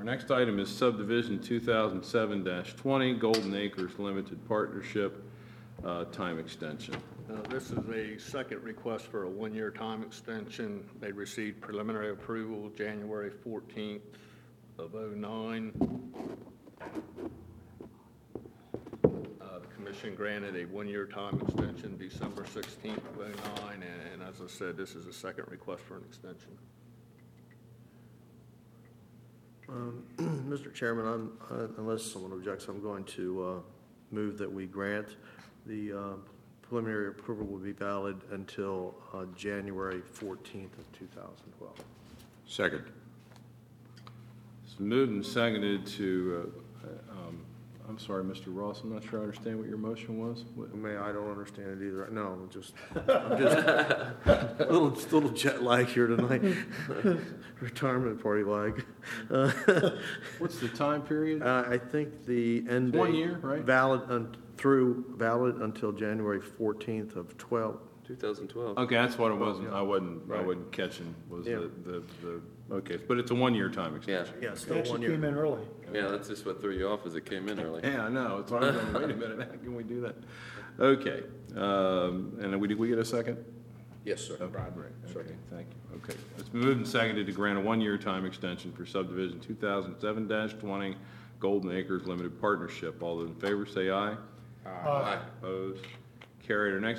next item is subdivision 2007-20, Golden Acres Limited Partnership, time extension. This is a second request for a one-year time extension. They received preliminary approval January 14th of '09. The commission granted a one-year time extension December 16th of '09, and as I said, this is a second request for an extension. Mr. Chairman, unless someone objects, I'm going to move that we grant the preliminary approval will be valid until January 14th of 2012. Second. It's moved and seconded to, I'm sorry, Mr. Ross, I'm not sure I understand what your motion was. I don't understand it either. No, I'm just a little jet lag here tonight. Retirement party lag. What's the time period? I think the end date. 1 year, right? Valid until January 14th of 2012. Okay, that's what it was. Yeah. I wasn't Right. catching, was Yeah. okay, but it's a 1-year time extension. Yeah, still It actually 1 year. came in early. Yeah, that's just what threw you off as it came in early. Yeah, I know. It's hard. Wait a minute. How can we do that? Okay. And did we get a second? Yes, sir. Okay, okay, thank you. Okay. It's been moved and seconded to grant a 1-year time extension for subdivision 2007-20 Golden Acres Limited Partnership. All those in favor say aye. Aye. Opposed? Carried. Our next